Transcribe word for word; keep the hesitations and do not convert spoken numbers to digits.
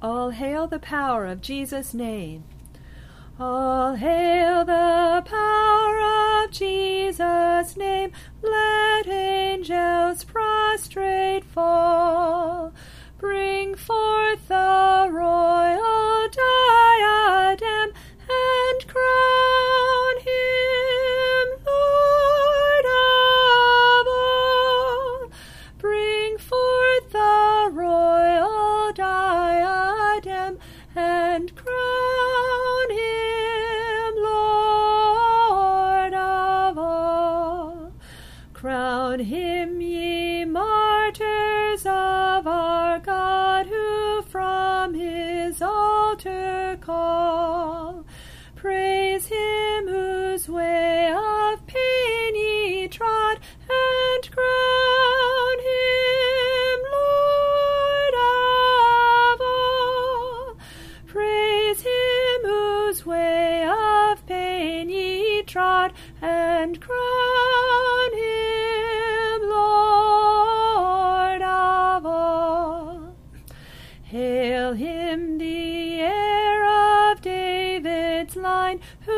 All hail the power of Jesus' name. All hail the power of Jesus' name. Let angels prostrate fall. Bring forth the royal diadem and crown him Lord of all. Bring forth the royal diadem and crown him Lord of all. Crown him, ye martyrs of our God, who from his altar call. Praise him whose way of pain ye trod, and crown him Lord of all. Praise him whose way of pain ye trod, and crown him Lord of all. Hail him, the heir of David's line, who